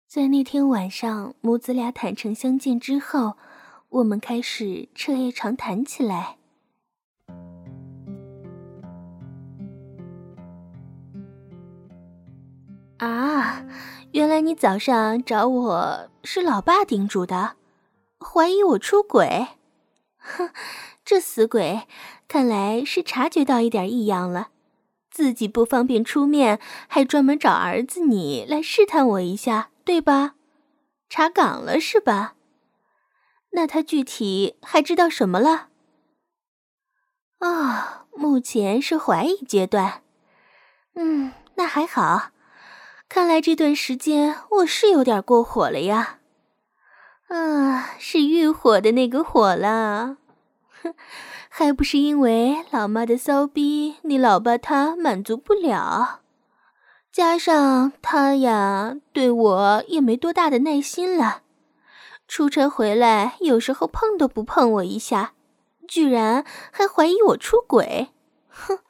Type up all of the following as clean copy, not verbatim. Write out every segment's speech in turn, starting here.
在那天晚上，母子俩坦诚相见之后，我们开始彻夜长谈起来。啊，原来你早上找我是老爸叮嘱的，怀疑我出轨。哼，这死鬼，看来是察觉到一点异样了，自己不方便出面，还专门找儿子你来试探我一下，对吧？查岗了是吧？那他具体还知道什么了？目前是怀疑阶段。那还好，看来这段时间我是有点过火了呀。是欲火的那个火了。哼，还不是因为老妈的骚逼你老爸他满足不了，加上他呀对我也没多大的耐心了，出差回来有时候碰都不碰我一下，居然还怀疑我出轨。哼，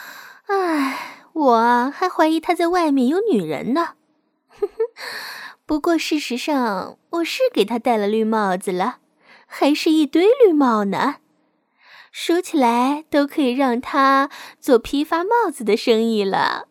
我还怀疑他在外面有女人呢。不过事实上我是给他戴了绿帽子了，还是一堆绿帽呢，数起来都可以让他做批发帽子的生意了。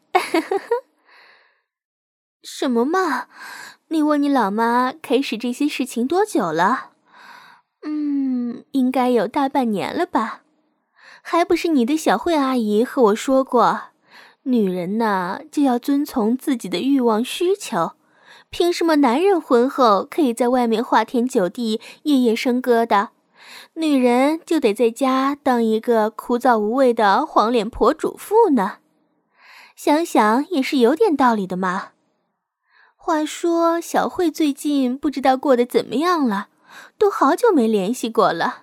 什么嘛，你问你老妈开始这些事情多久了？应该有大半年了吧。还不是你的小慧阿姨和我说过，女人呢就要遵从自己的欲望需求，凭什么男人婚后可以在外面花天酒地夜夜笙歌的，女人就得在家当一个枯燥无味的黄脸婆主妇呢？想想也是有点道理的嘛。话说小慧最近不知道过得怎么样了，都好久没联系过了。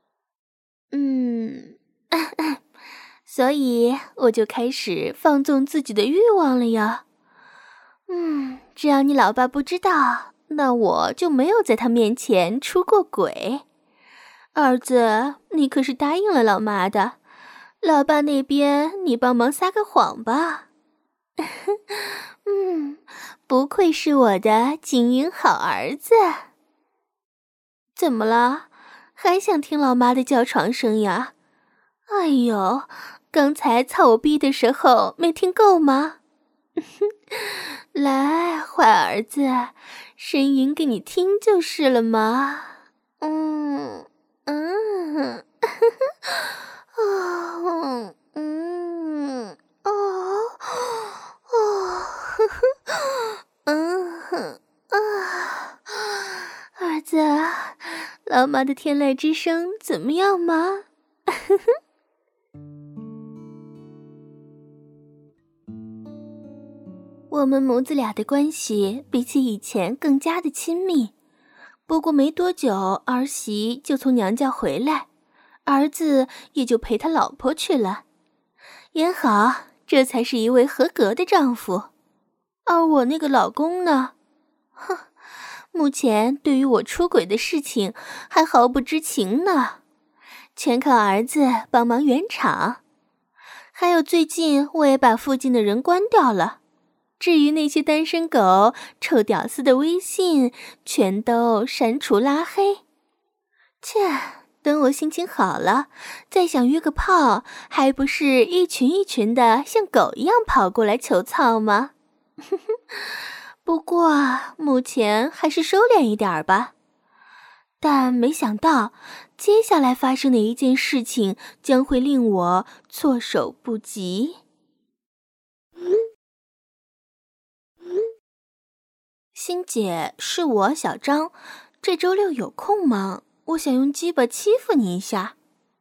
所以我就开始放纵自己的欲望了呀。只要你老爸不知道，那我就没有在他面前出过轨。儿子，你可是答应了老妈的，老爸那边你帮忙撒个谎吧。不愧是我的精英好儿子。怎么了？还想听老妈的叫床声呀？哎呦，刚才操我逼的时候没听够吗？来，坏儿子，呻吟给你听就是了嘛。儿子，老妈的天籁之声怎么样嘛？我们母子俩的关系比起以前更加的亲密。不过没多久，儿媳就从娘家回来，儿子也就陪他老婆去了。也好，这才是一位合格的丈夫。而我那个老公呢？目前对于我出轨的事情还毫不知情呢，全靠儿子帮忙圆场。还有最近我也把附近的人关掉了，至于那些单身狗、臭屌丝的微信，全都删除拉黑。切，等我心情好了，再想约个炮，还不是一群一群的像狗一样跑过来求操吗？不过目前还是收敛一点吧。但没想到接下来发生的一件事情将会令我措手不及。欣姐，是我小张，这周六有空吗？我想用鸡巴欺负你一下。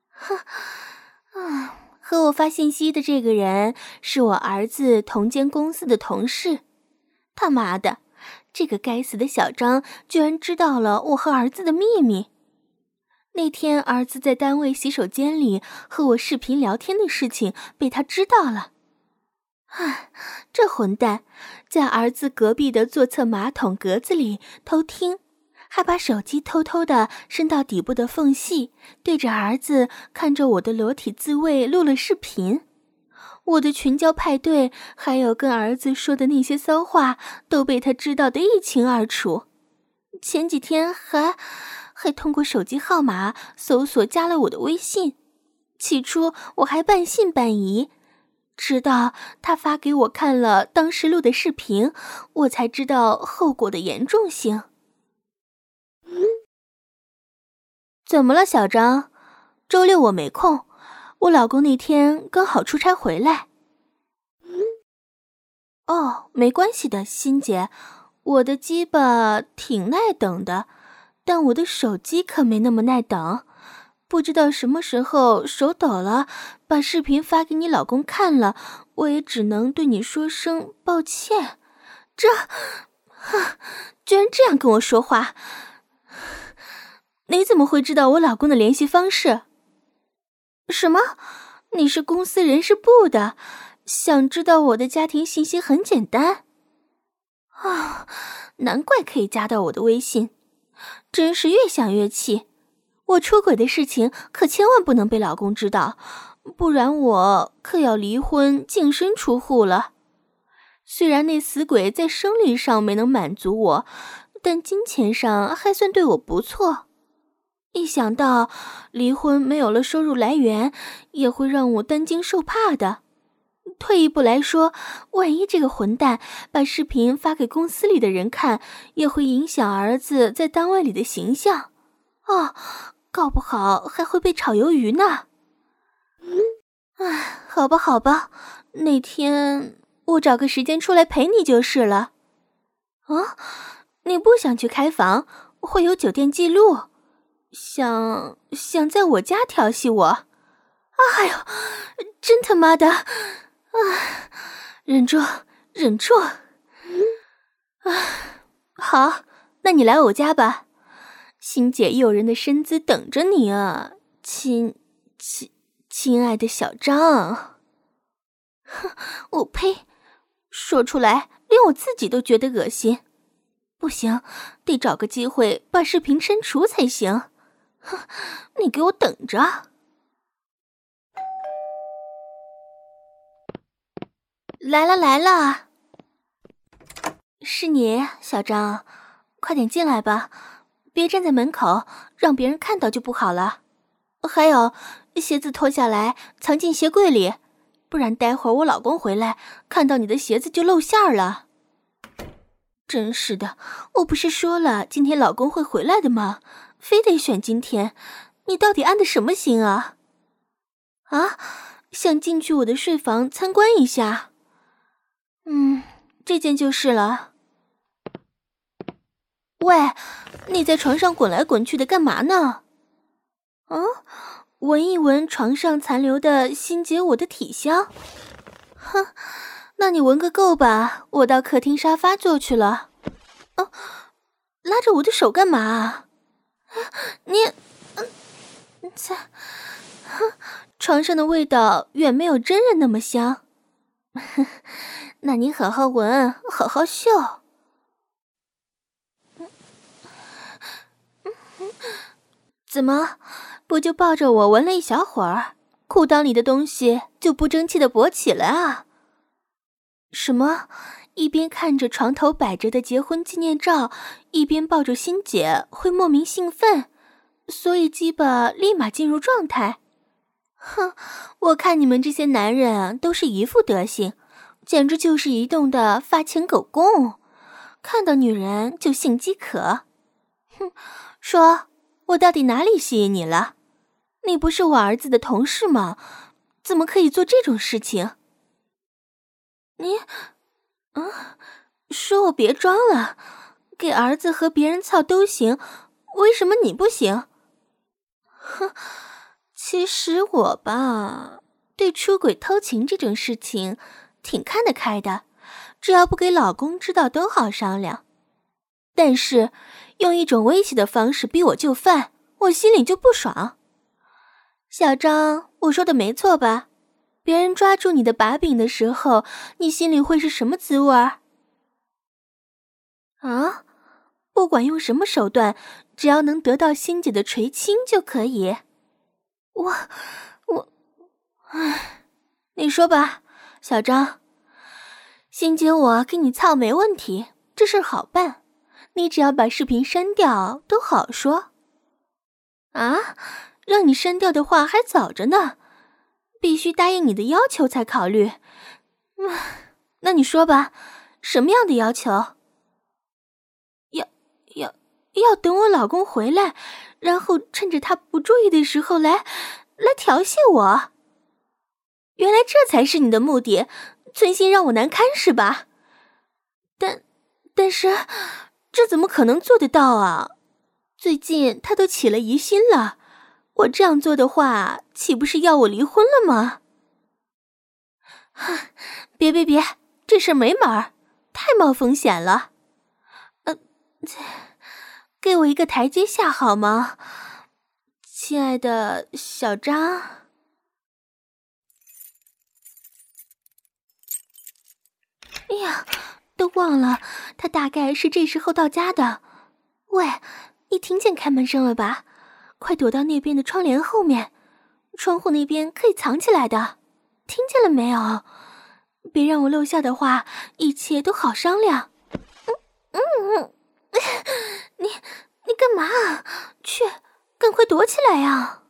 和我发信息的这个人是我儿子同间公司的同事。他妈的，这个该死的小张居然知道了我和儿子的秘密。那天儿子在单位洗手间里和我视频聊天的事情被他知道了。这混蛋在儿子隔壁的坐厕马桶格子里偷听，还把手机偷偷地伸到底部的缝隙，对着儿子看着我的裸体自慰录了视频。 我的群交派对，还有跟儿子说的那些骚话，都被他知道得一清二楚。前几天还通过手机号码搜索加了我的微信。起初我还半信半疑，直到他发给我看了当时录的视频，我才知道后果的严重性。怎么了，小张？周六我没空，我老公那天刚好出差回来。哦，没关系的，欣姐，我的鸡巴挺耐等的，但我的手机可没那么耐等。不知道什么时候手抖了，把视频发给你老公看了，我也只能对你说声抱歉。居然这样跟我说话，你怎么会知道我老公的联系方式？什么？你是公司人事部的，想知道我的家庭信息很简单。啊，难怪可以加到我的微信，真是越想越气。我出轨的事情可千万不能被老公知道，不然我可要离婚净身出户了。虽然那死鬼在生理上没能满足我，但金钱上还算对我不错。一想到离婚没有了收入来源，也会让我担惊受怕的。退一步来说，万一这个混蛋把视频发给公司里的人看，也会影响儿子在单位里的形象。搞不好还会被炒鱿鱼呢。好吧，那天我找个时间出来陪你就是了。你不想去开房，会有酒店记录，想在我家调戏我？哎呦，真他妈的！忍住。好，那你来我家吧。欣姐诱人的身姿等着你啊，亲爱的小张。我呸，说出来连我自己都觉得恶心。不行，得找个机会把视频删除才行。你给我等着。来了，是你，小张，快点进来吧，别站在门口，让别人看到就不好了。还有，鞋子脱下来藏进鞋柜里，不然待会儿我老公回来看到你的鞋子就露馅了。真是的，我不是说了今天老公会回来的吗？非得选今天，你到底安的什么心啊？想进去我的睡房参观一下？这件就是了。喂，你在床上滚来滚去的干嘛呢？闻一闻床上残留的欣姐我的体香。那你闻个够吧，我到客厅沙发坐去了。拉着我的手干嘛？你床上的味道远没有真人那么香。那你好好闻，好好嗅。怎么，不就抱着我闻了一小会儿，裤裆里的东西就不争气的勃起了啊？什么？一边看着床头摆着的结婚纪念照，一边抱着欣姐会莫名兴奋，所以鸡巴立马进入状态？我看你们这些男人都是一副德行，简直就是移动的发情狗公，看到女人就性饥渴。说，我到底哪里吸引你了？你不是我儿子的同事吗？怎么可以做这种事情？你，说我别装了，给儿子和别人操都行，为什么你不行？其实我吧，对出轨偷情这种事情挺看得开的，只要不给老公知道都好商量。但是用一种威胁的方式逼我就范，我心里就不爽。小张，我说的没错吧？别人抓住你的把柄的时候，你心里会是什么滋味儿？不管用什么手段，只要能得到欣姐的垂青就可以。你说吧， 小张，欣姐我给你操没问题，这事好办，你只要把视频删掉都好说。啊，让你删掉的话还早着呢，必须答应你的要求才考虑。那你说吧，什么样的要求？要等我老公回来，然后趁着他不注意的时候来调戏我。原来这才是你的目的，存心让我难堪是吧？但是这怎么可能做得到啊？最近他都起了疑心了，我这样做的话，岂不是要我离婚了吗？别，这事没门儿，太冒风险了。给我一个台阶下好吗，亲爱的小张？哎呀，都忘了，他大概是这时候到家的。喂，你听见开门声了吧？快躲到那边的窗帘后面，窗户那边可以藏起来的。听见了没有？别让我露馅的话，一切都好商量。你干嘛？去，赶快躲起来呀！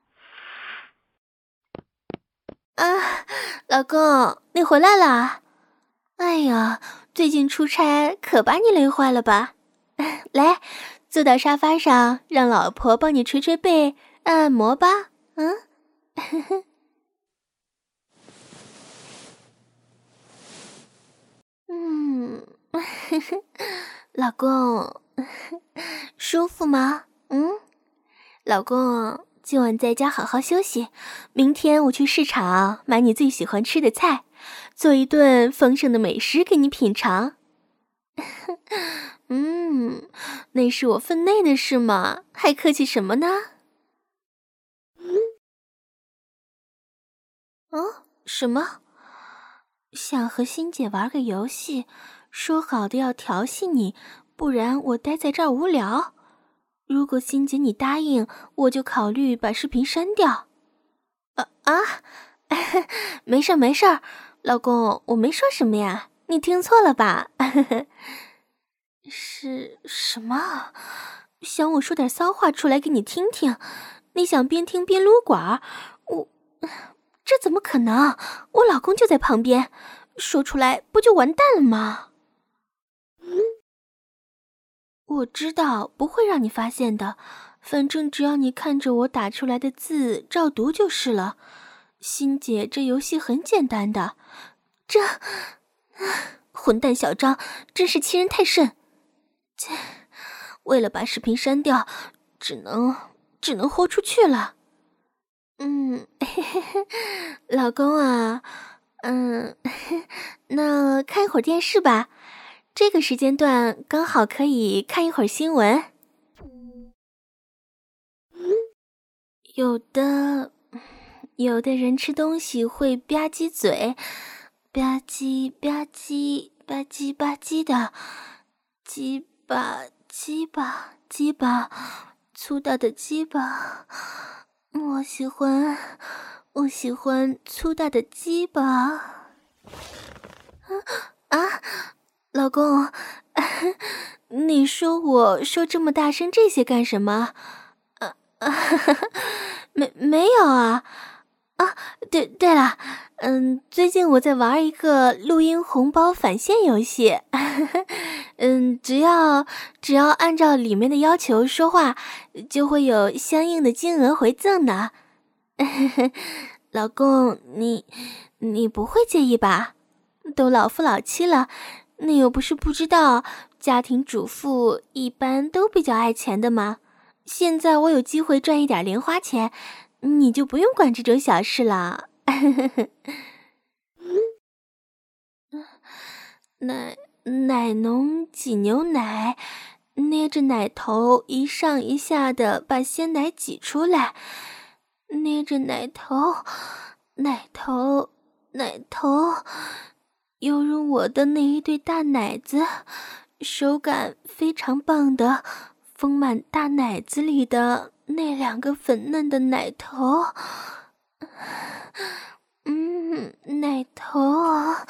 啊，老公，你回来了。哎呀，最近出差可把你累坏了吧？来，坐到沙发上，让老婆帮你捶捶背，按摩吧。老公，舒服吗？老公，今晚在家好好休息，明天我去市场买你最喜欢吃的菜，做一顿丰盛的美食给你品尝。那是我分内的事嘛，还客气什么呢？什么？想和欣姐玩个游戏，说好的要调戏你，不然我待在这儿无聊。如果欣姐你答应，我就考虑把视频删掉。没事儿，老公，我没说什么呀，你听错了吧？是什么？想我说点骚话出来给你听听？你想边听边撸管？这怎么可能？我老公就在旁边，说出来不就完蛋了吗？我知道不会让你发现的，反正只要你看着我打出来的字照读就是了。欣姐，这游戏很简单的。混蛋小张，真是欺人太甚！为了把视频删掉，只能豁出去了。老公啊，那看一会儿电视吧，这个时间段刚好可以看一会儿新闻。有的人吃东西会吧唧嘴，吧唧吧唧吧唧吧唧的，鸡巴，粗大的鸡巴，我喜欢粗大的鸡巴。老公，你说我说这么大声这些干什么？没有啊。对了，最近我在玩一个录音红包返现游戏，只要按照里面的要求说话，就会有相应的金额回赠的。老公，你不会介意吧？都老夫老妻了，你又不是不知道，家庭主妇一般都比较爱钱的嘛。现在我有机会赚一点零花钱，你就不用管这种小事了。奶浓挤牛奶，捏着奶头一上一下的把鲜奶挤出来，捏着奶头，犹如我的那一对大奶子，手感非常棒的，丰满大奶子里的那两个粉嫩的奶头。 奶头啊，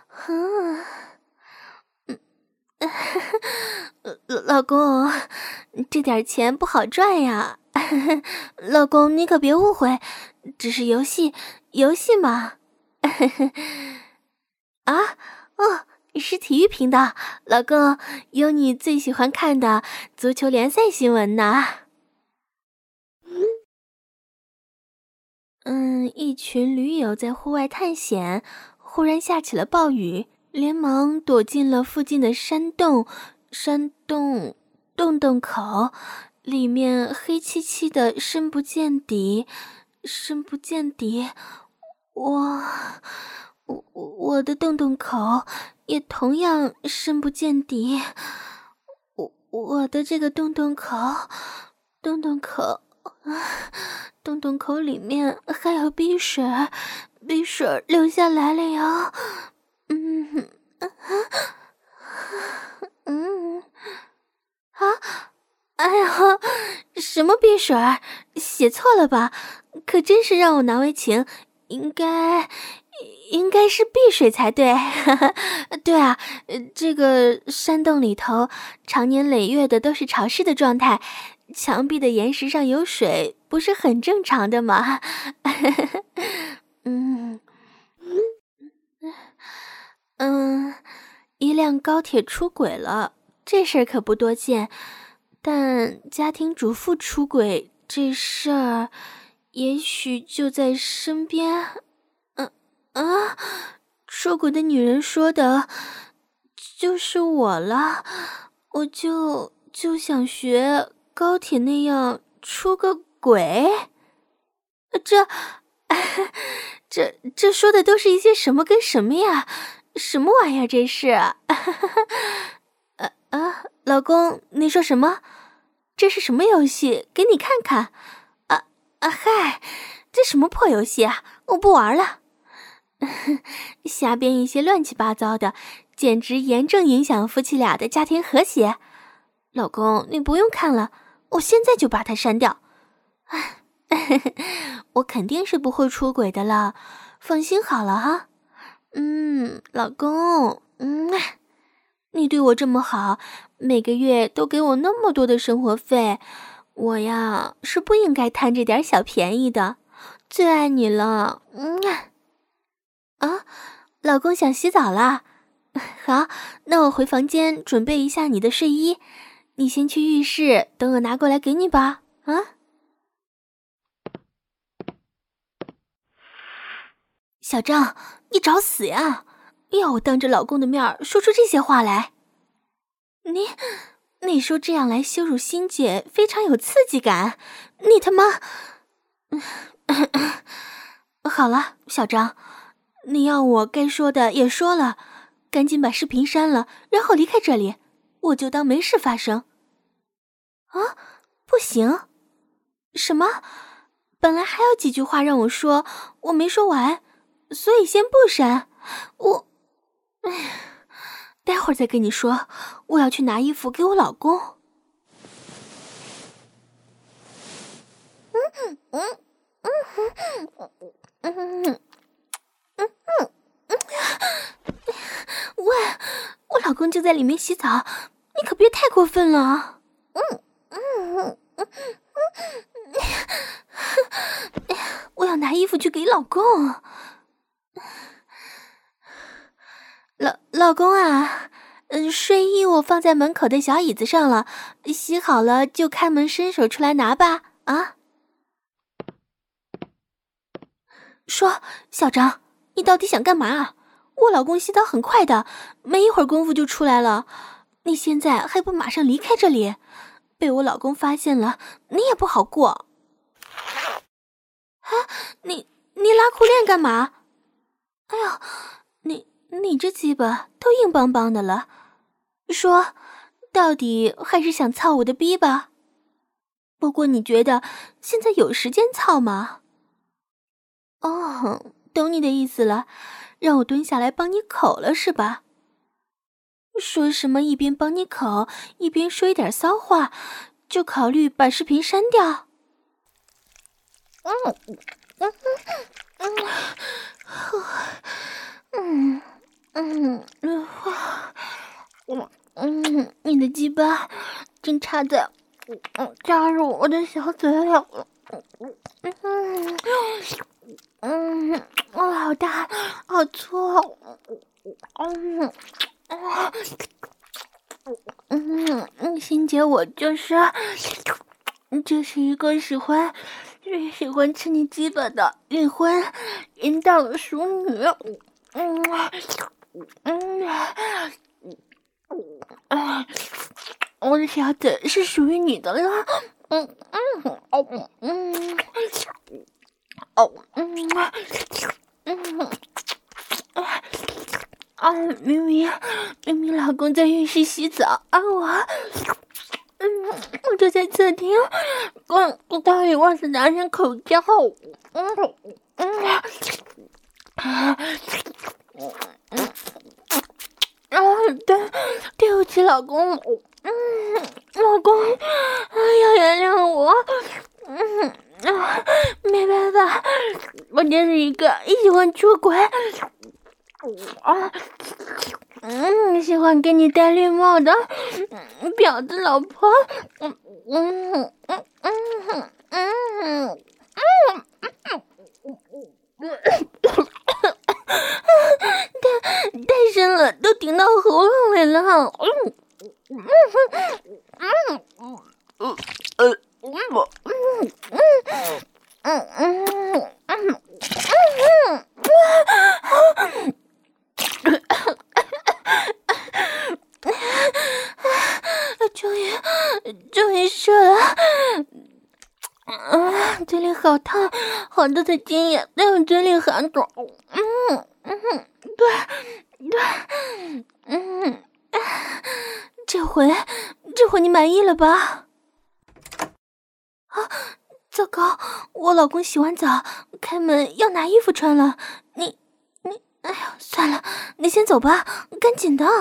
老公，这点钱不好赚呀。老公，你可别误会，只是游戏嘛。啊，哦，是体育频道，老公，有你最喜欢看的足球联赛新闻呢。一群驴友在户外探险，忽然下起了暴雨，连忙躲进了附近的山洞口，里面黑漆漆的，深不见底。我的洞口也同样深不见底。我的这个洞口里面还有鼻水流下来了哟。哎呀，什么鼻水？写错了吧？可真是让我难为情，应该是碧水才对。对啊，这个山洞里头常年累月的都是潮湿的状态，墙壁的岩石上有水，不是很正常的吗？一辆高铁出轨了，这事儿可不多见，但家庭主妇出轨这事儿也许就在身边。出轨的女人说的就是我了，我就想高铁那样出个轨。这说的都是一些什么跟什么呀？什么玩意儿这是？老公，你说什么？这是什么游戏？给你看看。嗨，这什么破游戏啊？我不玩了。瞎编一些乱七八糟的，简直严重影响夫妻俩的家庭和谐。老公，你不用看了，我现在就把它删掉。我肯定是不会出轨的了，放心好了哈。老公，你对我这么好，每个月都给我那么多的生活费，我呀是不应该贪这点小便宜的，最爱你了。老公想洗澡啦？好，那我回房间准备一下你的睡衣，你先去浴室，等我拿过来给你吧。小张，你找死呀！要我当着老公的面说出这些话来？你说这样来羞辱欣姐非常有刺激感，你他妈……好了，小张，你要我该说的也说了，赶紧把视频删了，然后离开这里，我就当没事发生。不行？什么？本来还有几句话让我说，我没说完，所以先不删。待会儿再跟你说，我要去拿衣服给我老公。喂，我老公就在里面洗澡，你可别太过分了。我要拿衣服去给老公。老公啊，睡衣我放在门口的小椅子上了，洗好了就开门伸手出来拿吧。说，小张，你到底想干嘛？我老公洗澡很快的，没一会儿功夫就出来了，你现在还不马上离开这里？被我老公发现了，你也不好过。你拉裤链干嘛？哎呦，你这鸡巴都硬邦邦的了，说，到底还是想操我的逼吧？不过你觉得现在有时间操吗？懂你的意思了，让我蹲下来帮你口了是吧？说什么一边帮你口，一边说一点骚话，就考虑把视频删掉？ 你的鸡巴正插入我的小嘴里，好大，好粗，欣姐，我就是一个喜欢吃你鸡巴的淫荡淑女。我的小嘴是属于你的了。明明老公在浴室洗澡，而我就在客厅，我到底忘记拿上口罩。对不起，老公，老公，要原谅我，没办法，我就是一个喜欢出轨，喜欢给你戴绿帽的婊子老婆，太深了，都顶到喉咙里了。终于射了。嘴里好烫，好多的精液在我嘴里含着。这回你满意了吧？糟糕，我老公洗完澡开门要拿衣服穿了。你，哎呀，算了，你先走吧，赶紧的。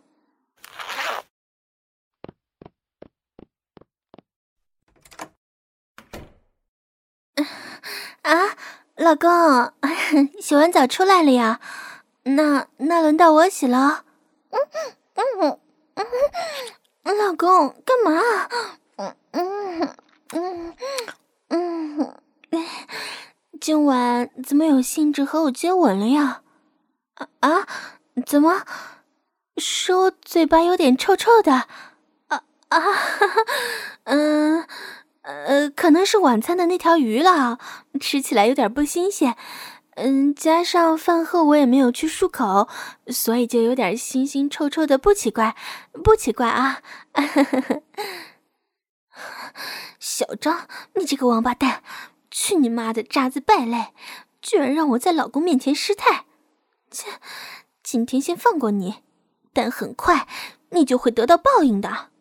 老公，洗完澡出来了呀？那轮到我洗了。老公，干嘛？今晚怎么有兴致和我接吻了呀？怎么？是我嘴巴有点臭臭的？可能是晚餐的那条鱼了，吃起来有点不新鲜。加上饭后我也没有去漱口，所以就有点腥腥臭臭的，不奇怪啊。小张，你这个王八蛋，去你妈的渣子败类，居然让我在老公面前失态。切，今天先放过你，但很快你就会得到报应的。